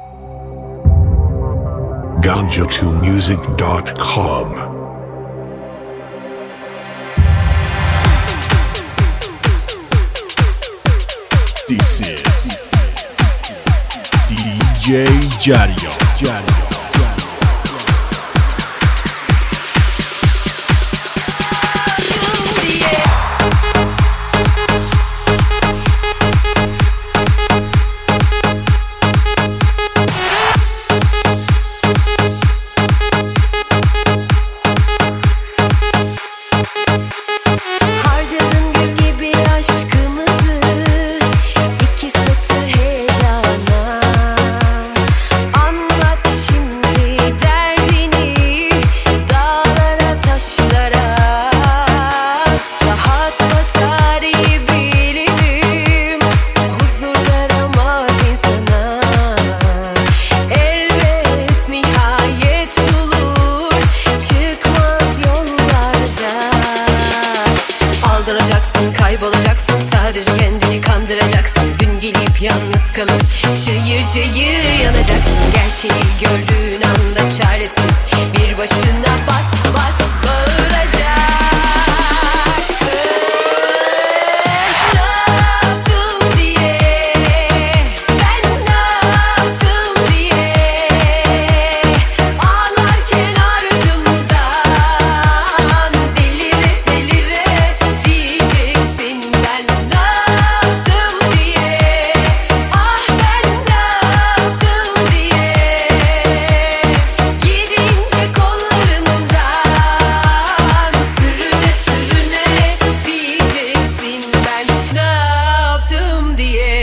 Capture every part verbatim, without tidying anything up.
ganja two music dot com. This is D J Jaryo. Jaryo. Kaybolacaksın, sadece kendini kandıracaksın. Gün gelip yalnız kalıp cayır cayır yanacaksın. Gerçeği gördüğün anda çaresiz bir başına bas bas bağıracaksın. Ne yaptım diye, ben ne yaptım diye ağlarken ardımdan delire delire diyeceksin. Ben ne yaptım diye, ah ben ne yaptım diye gidince kollarından sürüne sürüne diyeceksin. Ben ne yaptım diye.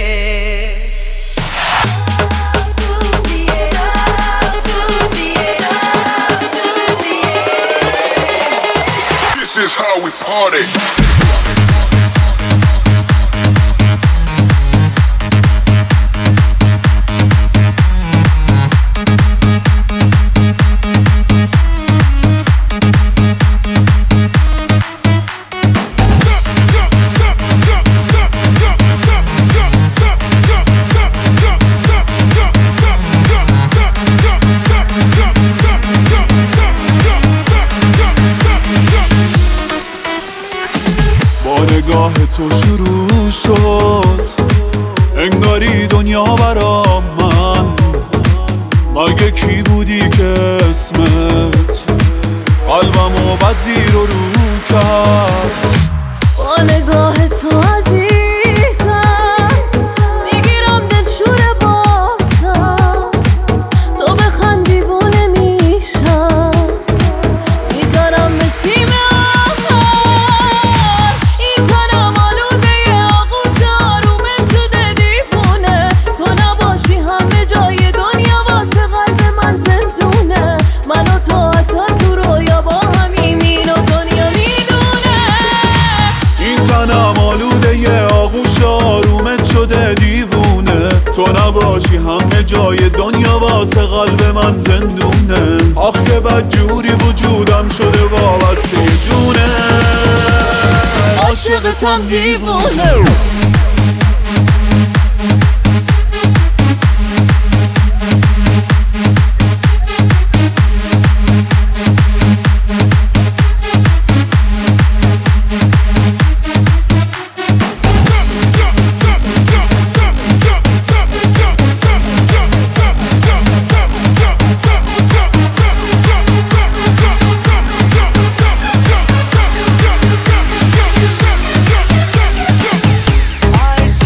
Yaptım diye, yaptım diye, yaptım diye. This is how we party. با نگاه تو شروع شد انگاری دنیا برام من. مگه کی بودی که اسمت قلبمو بد زیر و رو کرد. با نگاه تو عزیزم میگیرم دلشور بازم. تو بخند دیوونه میشم میذارم به سیم آخر. این تنم آلوده آغوش آرومم شده دیوونه. تو نباشی همه جای دنیا واسه قلب من زندونه. من و تو حتی تو رویا با همیم اینو دنیا میدونه. این تنم آلوده آغوش آرومت شده دیوونه. تو نباشی همه جای دنیا واسه قلب من زندونه. آخ که بد جوری وجودم شده وابسته جونه. عاشقتم دیوونه. Artık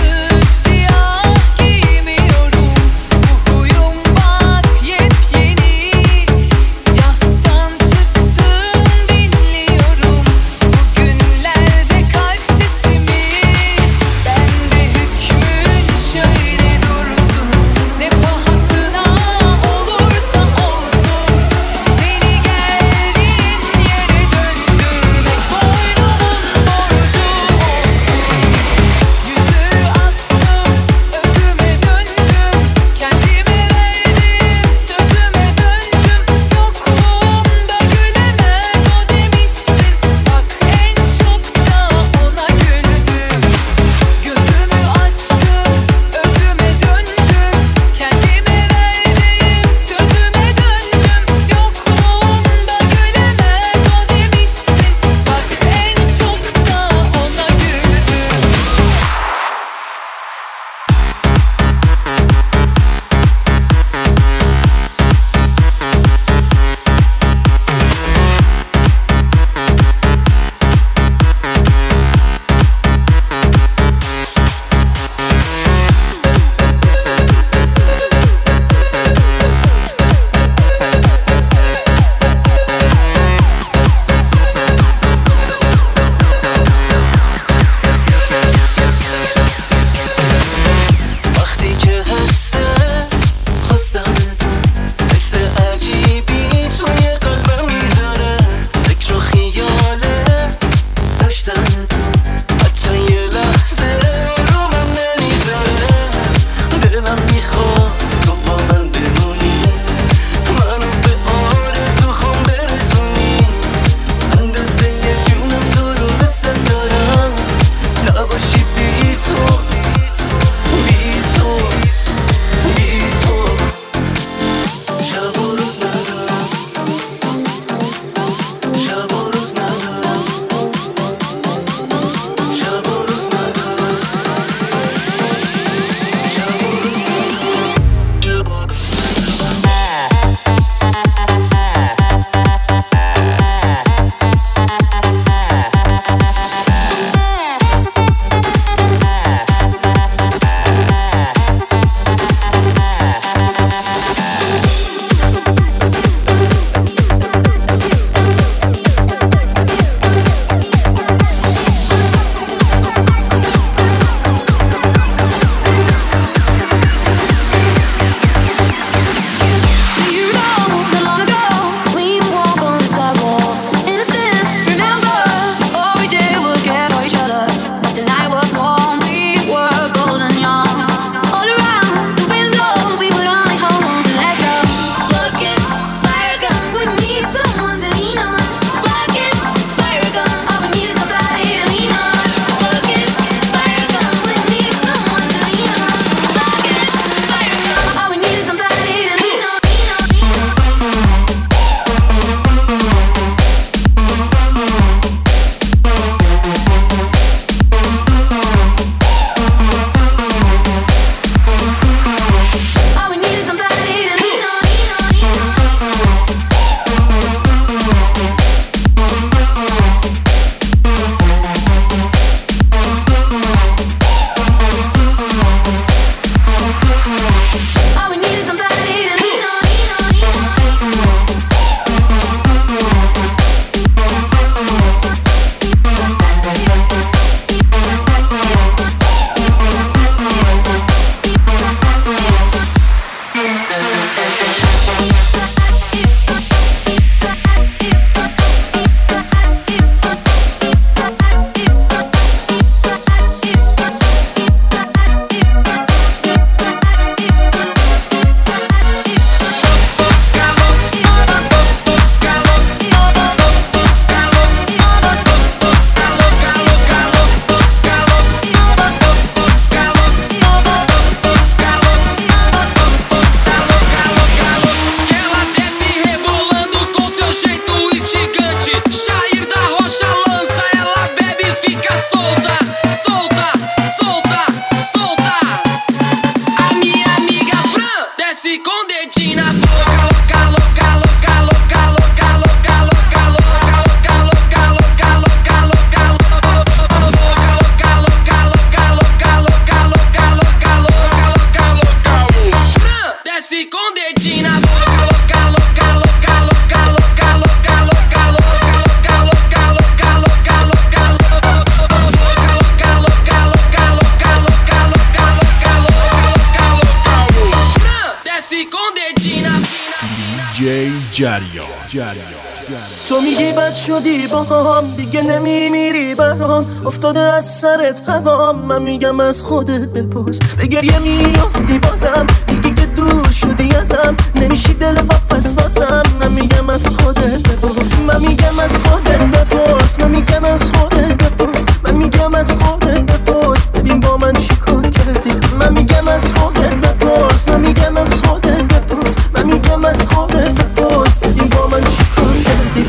جی جریان. تو میگی بد شدی با هم، دیگه نمیمیری برام، افتاده از سرت هوام. من میگم از خودت بپرس، به گریه میافتی بازم، دیگه که دور شدی ازم، نمیشی دل واپس واسم. من میگم از خودت بپرس، من میگم از خودت بپرس، من میگم از خودت بپرس، من میگم از خودت بپرس، ببین با من چی کار کردی. من میگم از خودت بپرس، من میگم از خودت بپرس، من میگم از خودت بپرس، ببین با من چی کار کردی.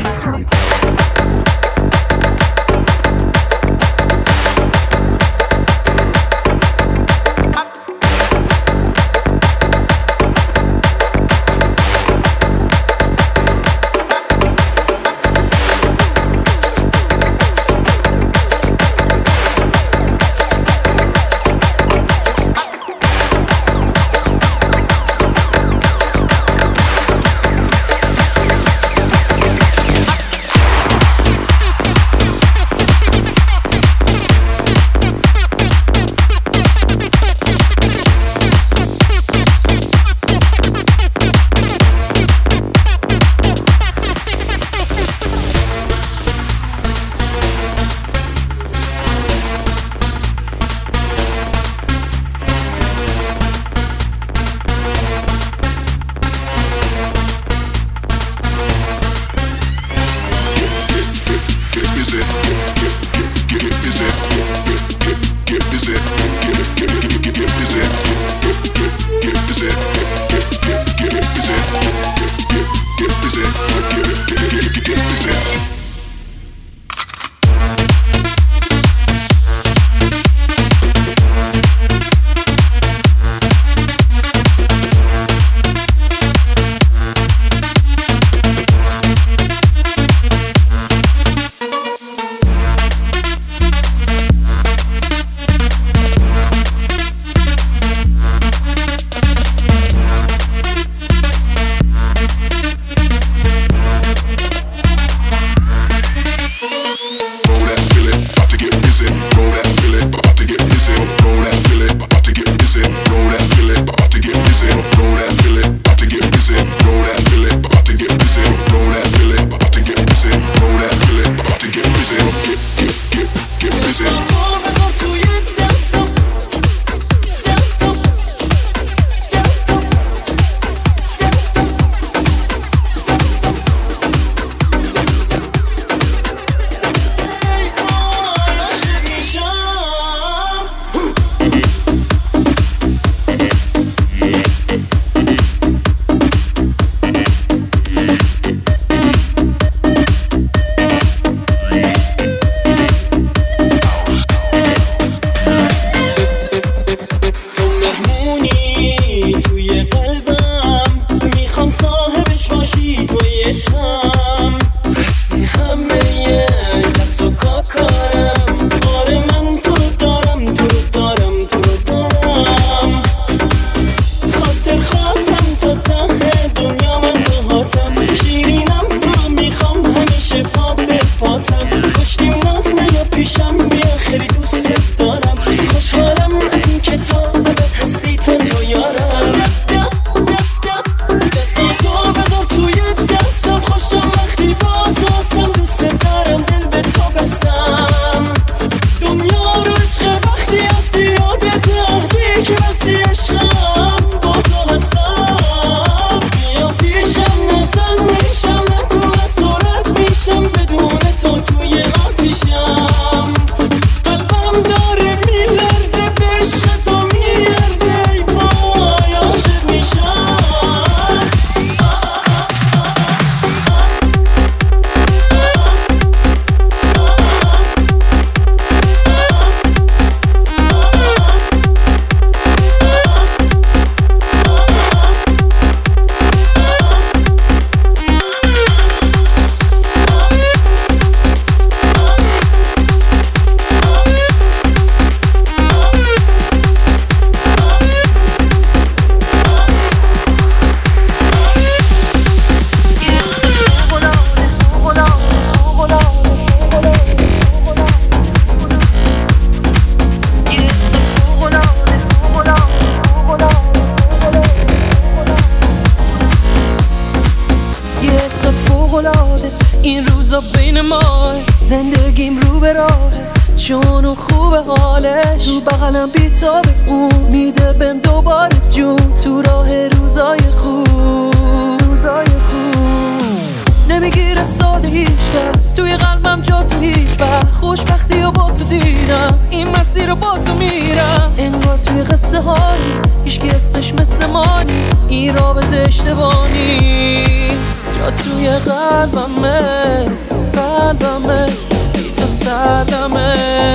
فضا بین ما، زندگیم رو به راه چون و خوب حالش، تو بغلم بیتابه اون میده بهم دوباره جون، تو راه روزای خوب روزای خوب نمیگیره ساده هیچ کس، توی قلبم جا تو هیچ وقت، خوشبختی و با تو دیدم این مسیر رو با تو میرم، انگار توی قصه هایی هیچکی حسش مثل مانی، این رابطه اشتباهی جا توی قلبمه قلبمه بی تو سردمه،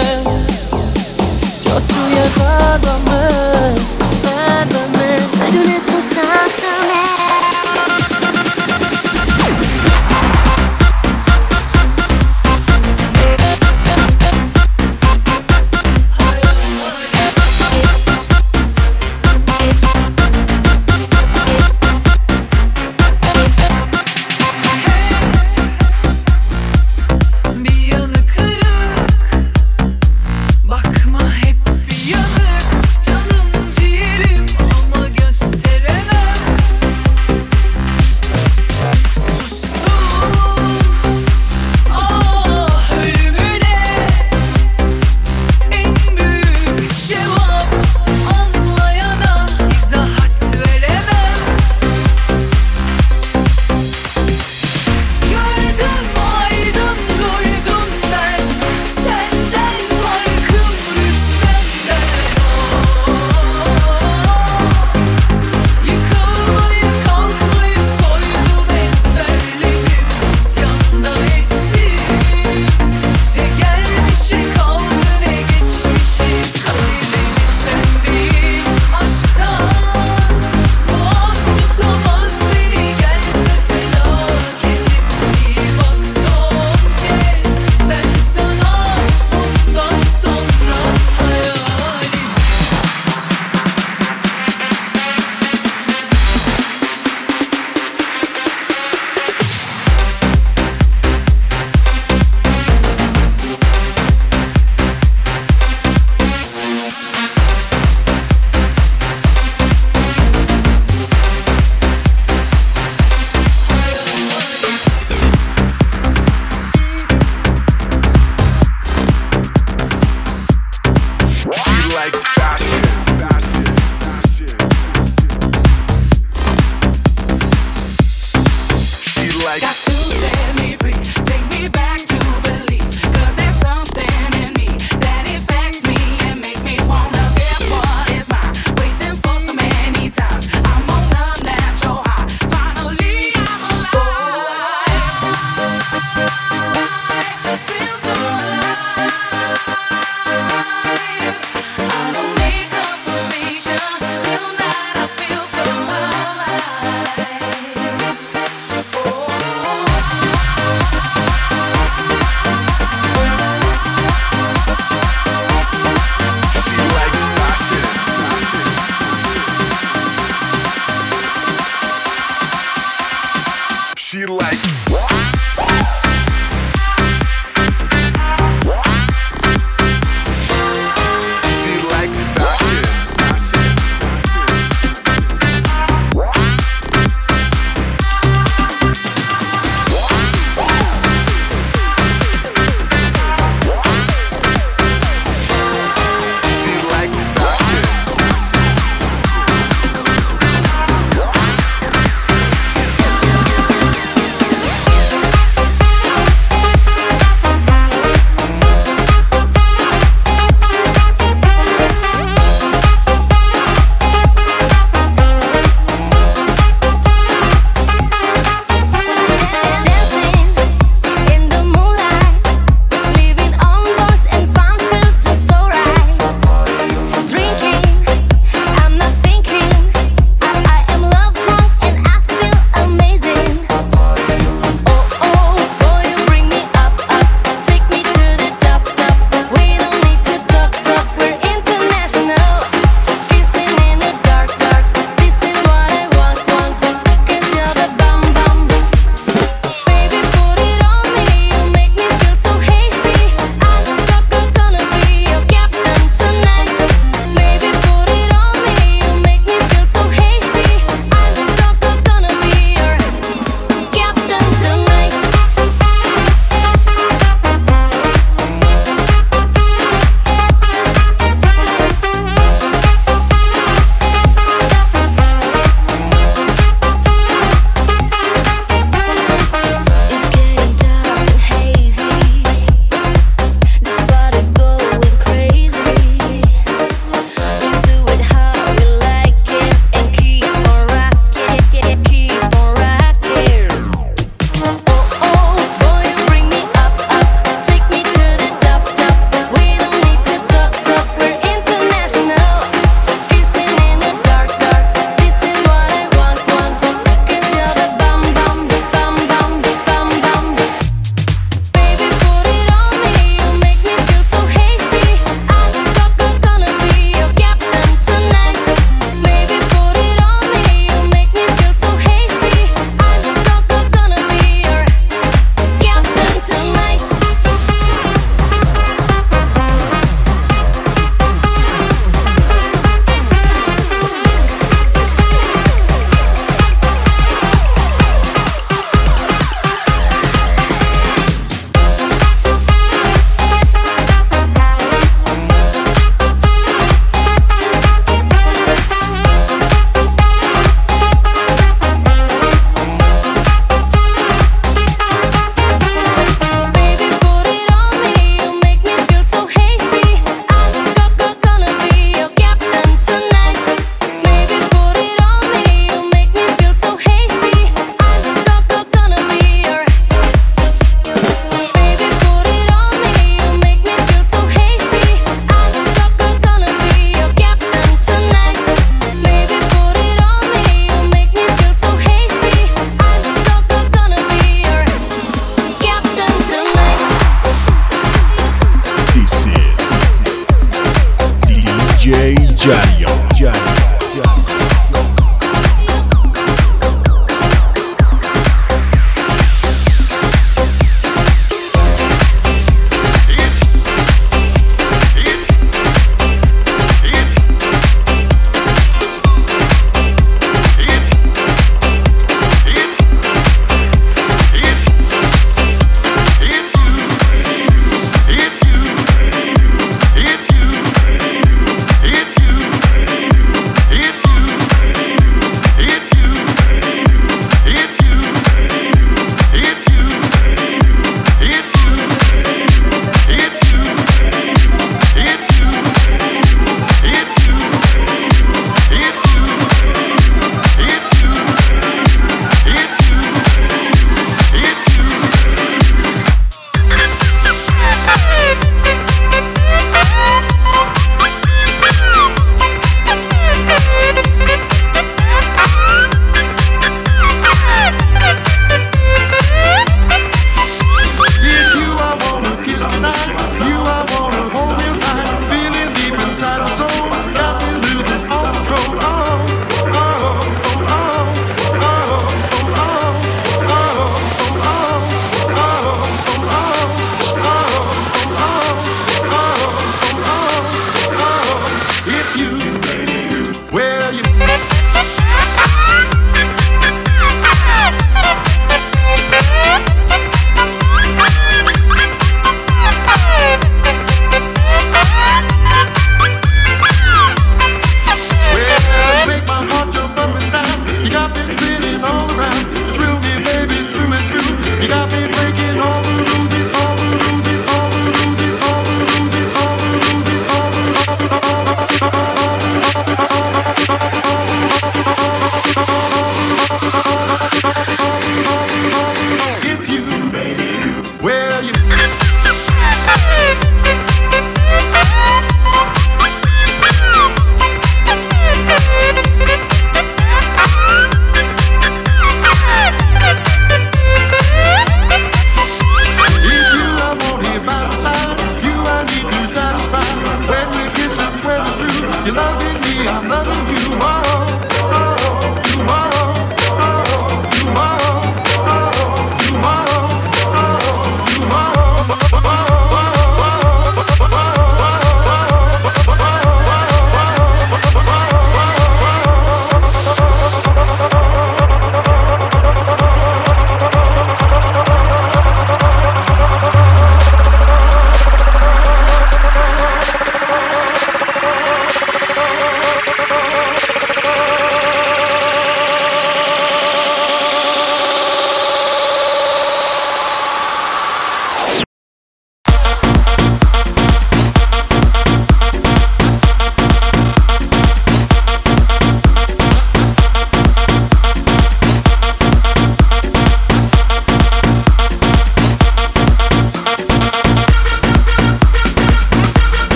جا توی قلبمه قلبمه بدون تو سختمه.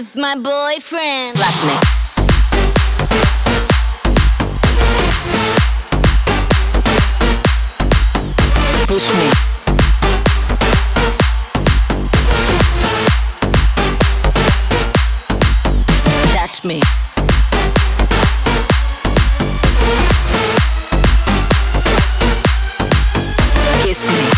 with my boyfriend. Slap me. Push me. Touch me. Kiss me.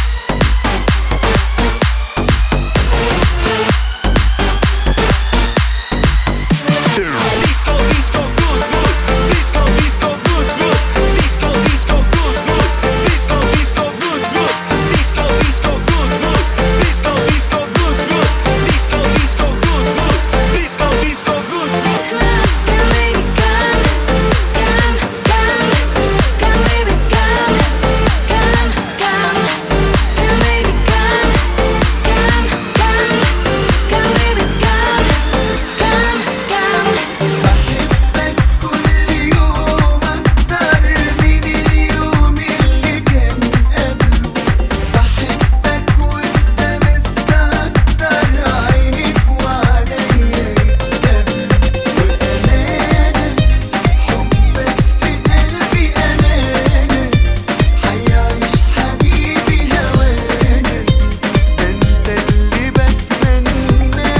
Disco, disco, good, good. Disco, disco, good, good. Disco, disco, good, good. Disco, disco, good, good. Disco, disco, good, good. Disco, disco, good, good. Disco, disco, good, good. Disco, disco, good, good. Come baby, come, come, come, come baby, come, come, come, come baby, come, come, come, come baby, come, come, come. بحبك كل يوم أكتر من اليوم اللي كان قبله. بحبك وأنت مستكتر عينيك وعليا يتقابلوا. وأمانة حبك في قلبي أمانة حيعيش حبيبي هوانا. ده أنت اللي بتمناه.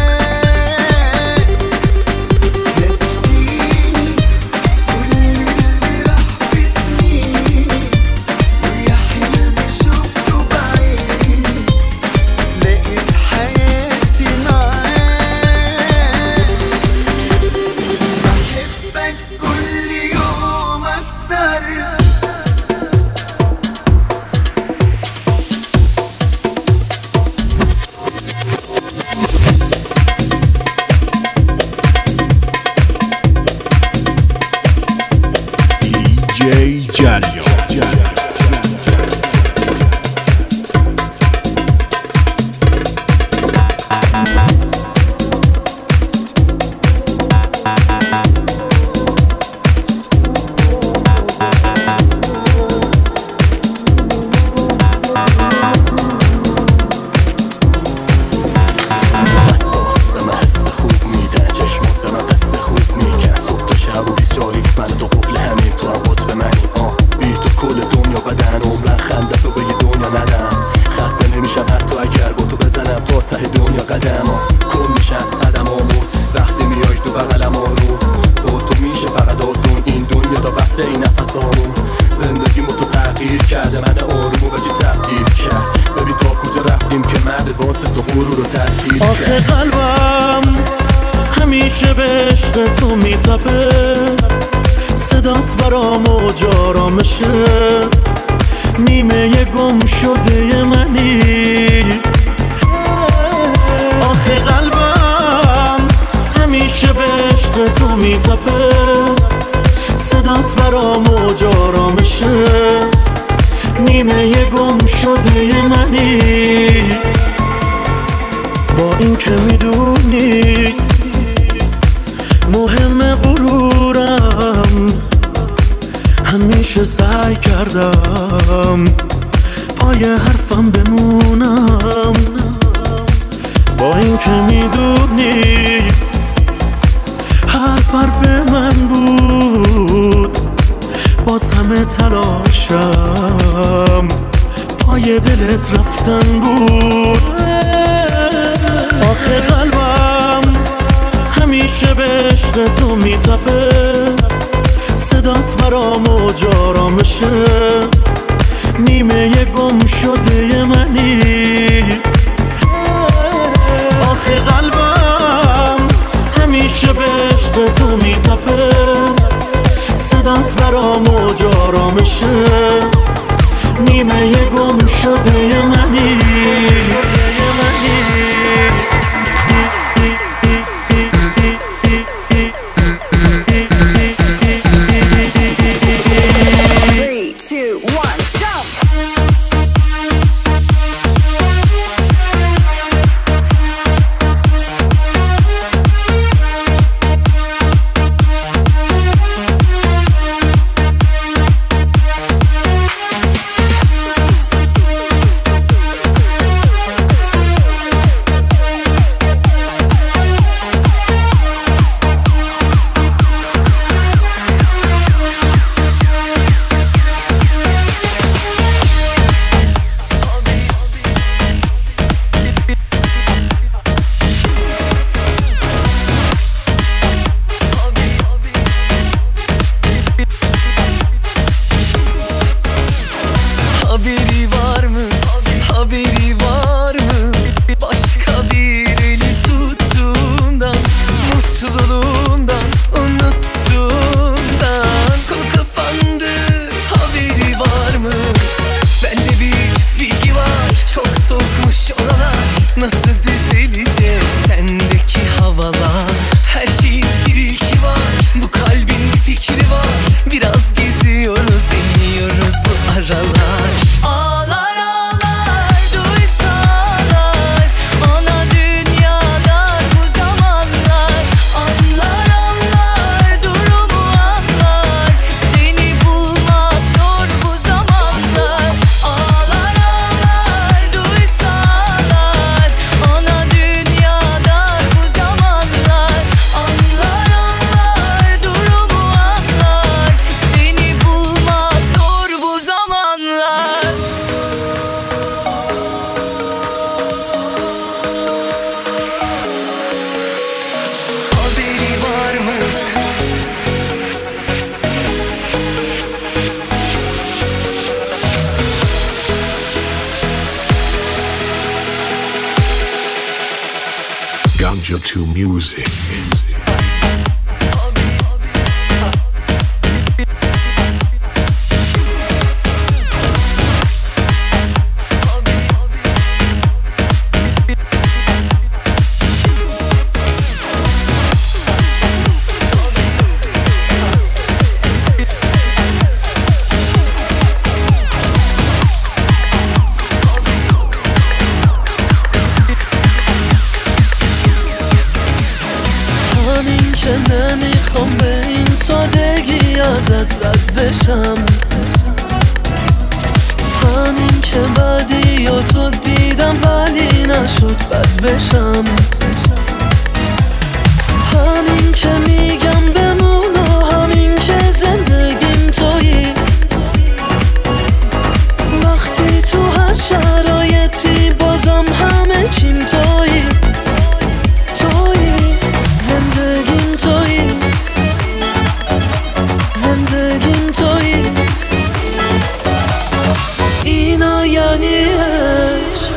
نسيني كل اللي راح في سنيني ويا حلم شفته بعيني لقيت حياتي معاك. بحبك كل يوم أكتر. D J Jario. بسات به من حس خوب میده چشمات به من دست خوب میگه صبح تا شب و بیست چاری من تو قفل همین تو هم قطب منی آه بی تو کل دنیا بدن عمرن خنده تو به یه دنیا ندم خسته نمیشم حتی اگر با تو بزنم تا ته دنیا قدم آه کن میشن قدم آمون وقتی میای تو بغلم آروم با تو میشه فقط آسون این دنیا تا بسته این نفس آمون زندگیمو تو تغییر کرده من آرومو به چی تبدیل کرد ببین تا کجا رفتیم که مرد واسه تو غرور رو تدخیر آخه کرد قلبم همیشه به عشق تو میتپه صدات برام موج آرامشه نیمه گم شده منی آخه قلبم همیشه به عشق تو میتپه صدات برام موج آرامشه نیمه گم شده منی با این که میدونی مهم غرورم همیشه سعی کردم پای حرفم بمونم با این که میدونی حرف حرف من بود باز همه تلاشم پای دلت رفتن بود آخه قلبم همیشه به عشق تو میتپه صدات برام موج آرامشه نیمه گم شده منی آخه قلبم همیشه به عشق تو میتپه صدات برام موج آرامشه نیمه گم شده منی Three, two, one, jump! Ganja to Music. نمیخوام به این سادگی ازت رد بشم، همین که بعدی و تو دیدم ولی نشد بد بشم، همین که میگم بمون و همین که زندگیم تویی، وقتی تو هر شرایطی بازم همه چیم تویی، تویی زندگیم تویی، زندگیم تویی، اینا یعنی عشق.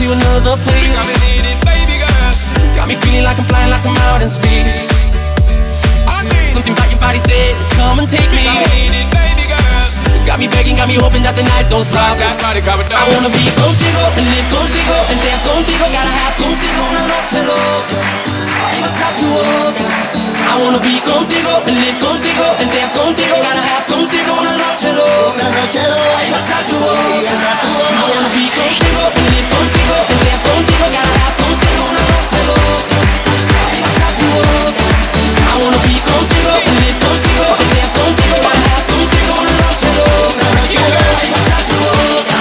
to another place. Got me needing, baby girl. Got me feeling like I'm flying, like I'm out in space. Something about your body says, come and take me. Got me needing, baby girl. Got me begging, got me hoping that the night don't stop. That body covered up. I wanna be contigo and live contigo and dance contigo. Gotta have contigo una noche loca. Ay, vas a tu boca. I wanna be contigo and live contigo and dance contigo. Gotta have contigo una noche loca. Ay, vas a tu boca. I wanna be contigo and live contigo and dance contigo. Gotta have contigo una noche loca. Ay, vas a tu boca. I wanna be contigo and live contigo and dance contigo. Gotta have contigo una noche loca. Ay, vas a tu boca.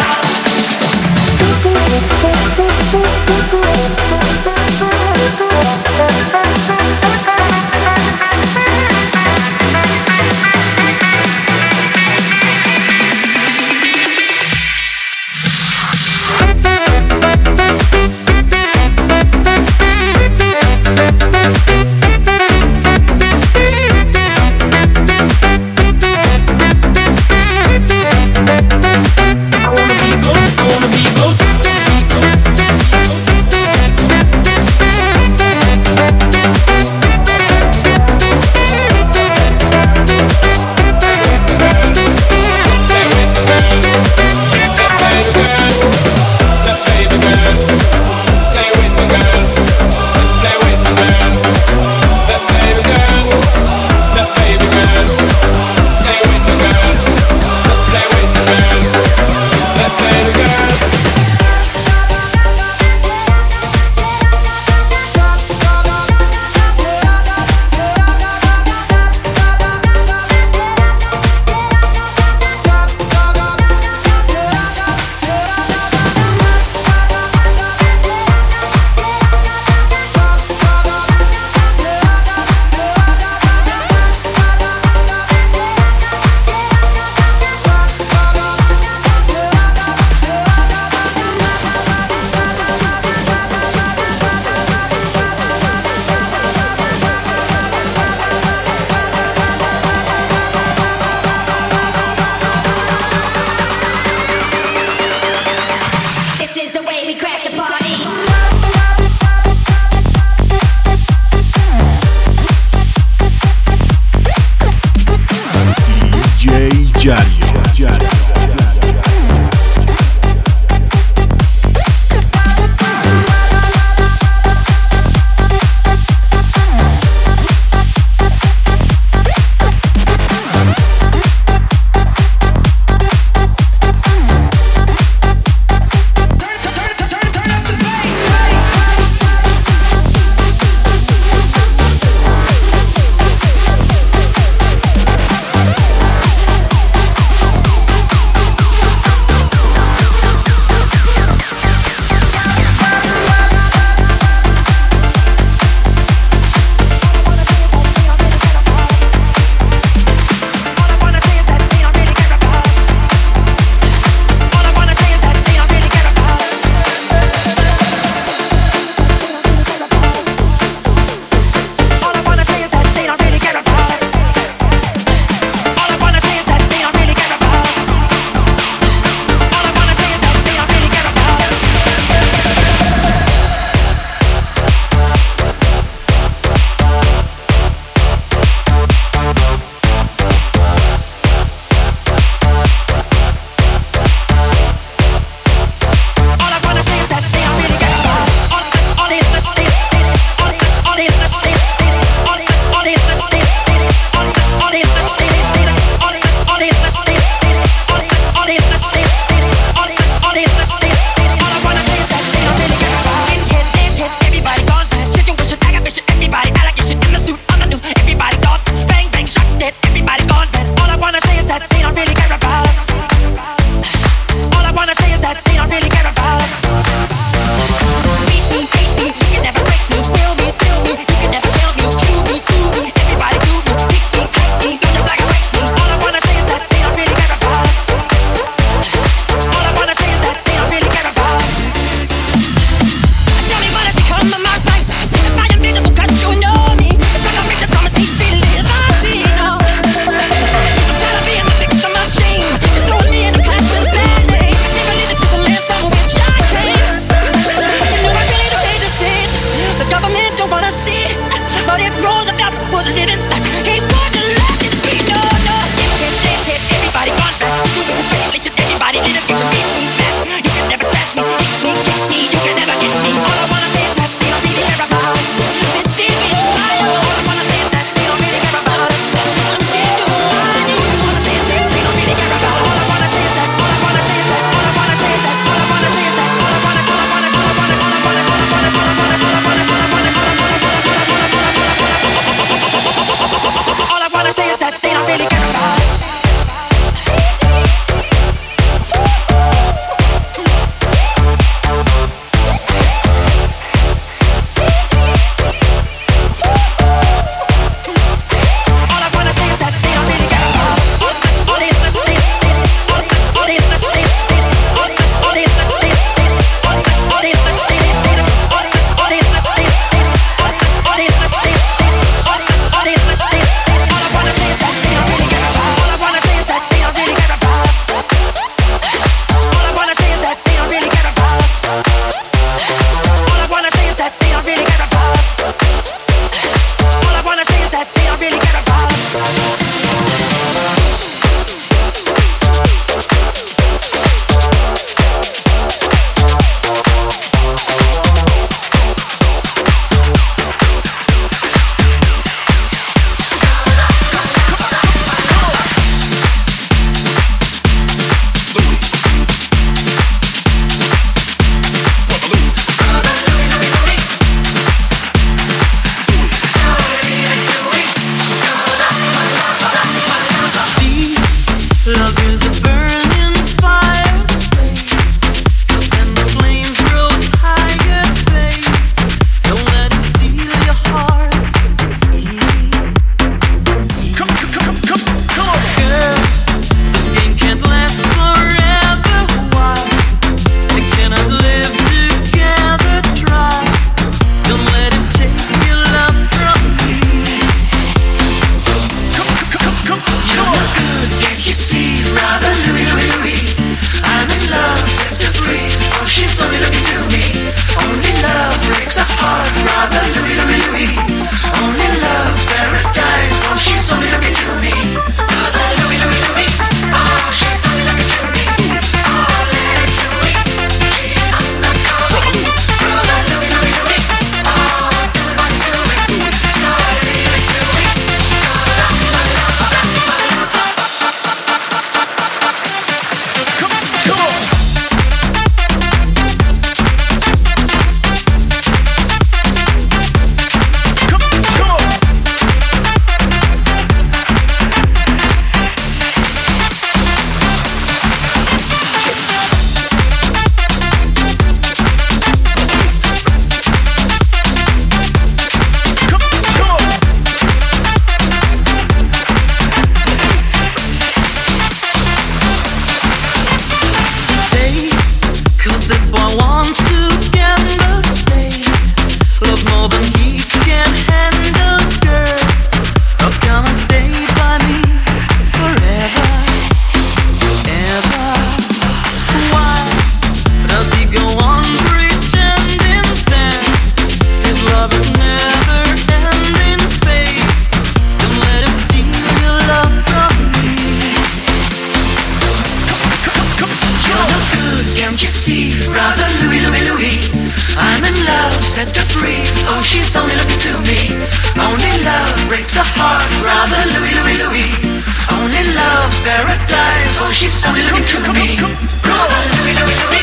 you see, brother Louis, Louis, Louis? I'm in love, set her free. Oh, she's only looking to me. Only love breaks the heart, brother Louis, Louis, Louis. Only love's paradise. Oh, she's only looking to me. Brother Louis, Louis, Louis.